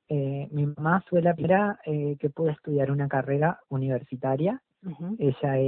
mi mamá fue la primera que pudo estudiar una carrera universitaria. Ujú. Ella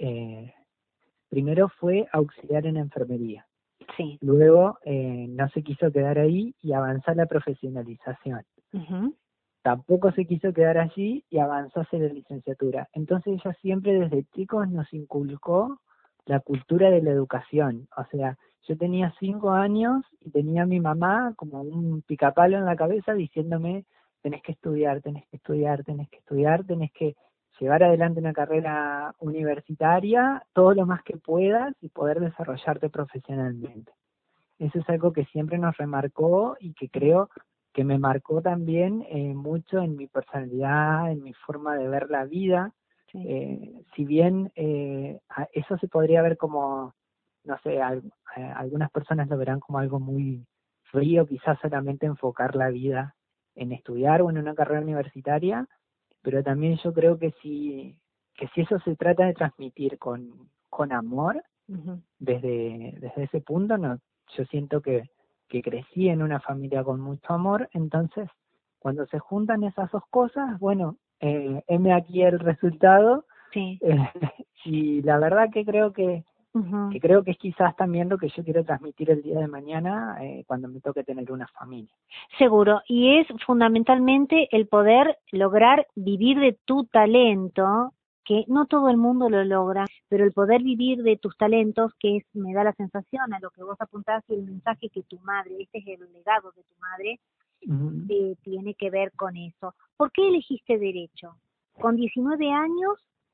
primero fue auxiliar en enfermería. Sí. Luego no se quiso quedar ahí y avanzó a la profesionalización. Ujú. Tampoco se quiso quedar allí y avanzó hacia la licenciatura. Entonces ella siempre desde chicos nos inculcó la cultura de la educación. O sea, yo tenía 5 años y tenía a mi mamá como un picapalo en la cabeza diciéndome: tenés que estudiar, tenés que estudiar, tenés que estudiar, tenés que llevar adelante una carrera universitaria todo lo más que puedas y poder desarrollarte profesionalmente. Eso es algo que siempre nos remarcó y que creo que me marcó también mucho en mi personalidad, en mi forma de ver la vida. Sí. Si bien eso se podría ver como, no sé, algunas personas lo verán como algo muy frío, quizás solamente enfocar la vida en estudiar o en una carrera universitaria, pero también yo creo que si eso se trata de transmitir con amor, Ujú. desde ese punto, no, yo siento que crecí en una familia con mucho amor. Entonces cuando se juntan esas dos cosas, bueno, heme aquí el resultado. Sí. eh, y la verdad Ujú. que creo que es quizás también lo que yo quiero transmitir el día de mañana cuando me toque tener una familia. Seguro, y es fundamentalmente el poder lograr vivir de tu talento, que no todo el mundo lo logra, pero el poder vivir de tus talentos, que es, me da la sensación a lo que vos apuntás y el mensaje que tu madre, este es el legado de tu madre, Ujú. tiene que ver con eso. ¿Por qué elegiste derecho? Con 19 años,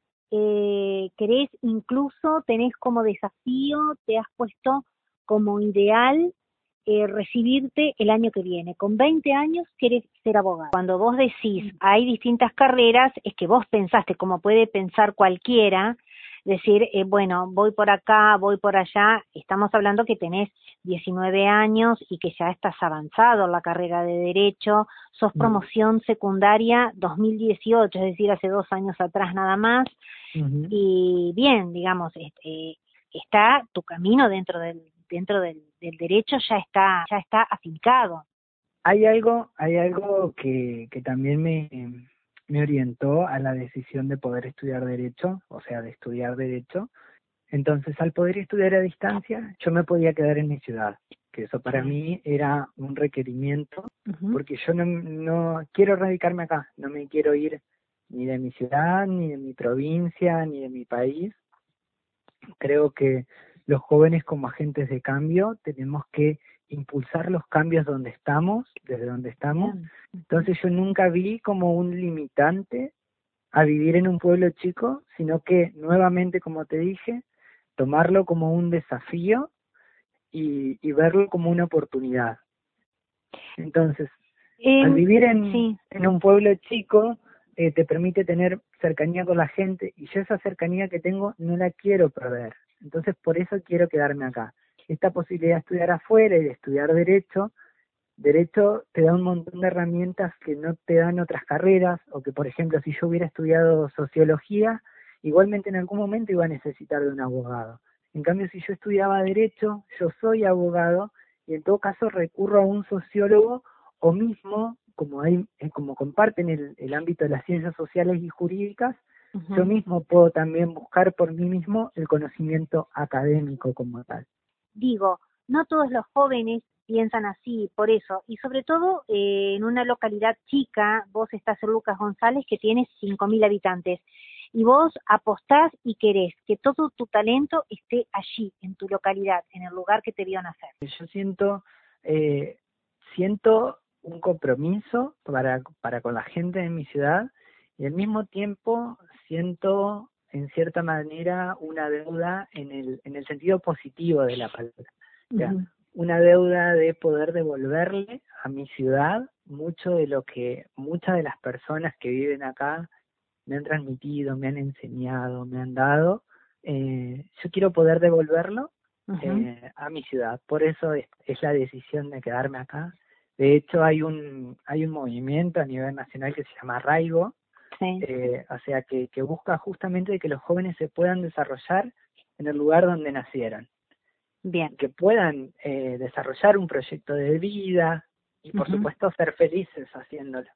querés incluso, tenés como desafío, te has puesto como ideal recibirte el año que viene. Con 20 años querés ser abogado. Cuando vos decís hay distintas carreras, es que vos pensaste, como puede pensar cualquiera, decir, bueno, voy por acá, voy por allá. Estamos hablando que tenés 19 años y que ya estás avanzado en la carrera de Derecho, sos Ujú. promoción secundaria 2018, es decir, hace 2 años atrás nada más, Ujú. y bien, digamos, está tu camino del derecho ya está afincado. Hay algo que también me orientó a la decisión de poder estudiar Derecho, o sea, de estudiar Derecho. Entonces, al poder estudiar a distancia, yo me podía quedar en mi ciudad, que eso para Sí. mí era un requerimiento, Ujú. porque yo no quiero radicarme acá, no me quiero ir ni de mi ciudad, ni de mi provincia, ni de mi país. Creo que los jóvenes como agentes de cambio tenemos que impulsar los cambios donde estamos, desde donde estamos. Bien. Ujú. Entonces yo nunca vi como un limitante a vivir en un pueblo chico, sino que nuevamente, como te dije, tomarlo como un desafío y verlo como una oportunidad. Entonces, al vivir Sí. en un pueblo chico, te permite tener cercanía con la gente, y yo esa cercanía que tengo no la quiero perder. Entonces, por eso quiero quedarme acá. Esta posibilidad de estudiar afuera y de estudiar derecho te da un montón de herramientas que no te dan otras carreras, o que, por ejemplo, si yo hubiera estudiado sociología, igualmente en algún momento iba a necesitar de un abogado. En cambio, si yo estudiaba derecho, yo soy abogado, y en todo caso recurro a un sociólogo, o mismo, como comparten el ámbito de las ciencias sociales y jurídicas, yo Ujú. mismo puedo también buscar por mí mismo el conocimiento académico como tal. Digo, no todos los jóvenes piensan así, por eso, y sobre todo en una localidad chica, vos estás en Lucas González, que tiene 5.000 habitantes, y vos apostás y querés que todo tu talento esté allí, en tu localidad, en el lugar que te vio nacer. Yo eh, siento un compromiso para con la gente de mi ciudad, y al mismo tiempo siento en cierta manera una deuda en el sentido positivo de la palabra. O sea, Ujú. una deuda de poder devolverle a mi ciudad mucho de lo que muchas de las personas que viven acá me han transmitido, me han enseñado, me han dado. Yo quiero poder devolverlo Ujú. a mi ciudad. Por eso es la decisión de quedarme acá. De hecho, hay un movimiento a nivel nacional que se llama Arraigo, Sí. o sea, que busca justamente que los jóvenes se puedan desarrollar en el lugar donde nacieron, Bien. que puedan desarrollar un proyecto de vida y, por Ujú. supuesto, ser felices haciéndolo.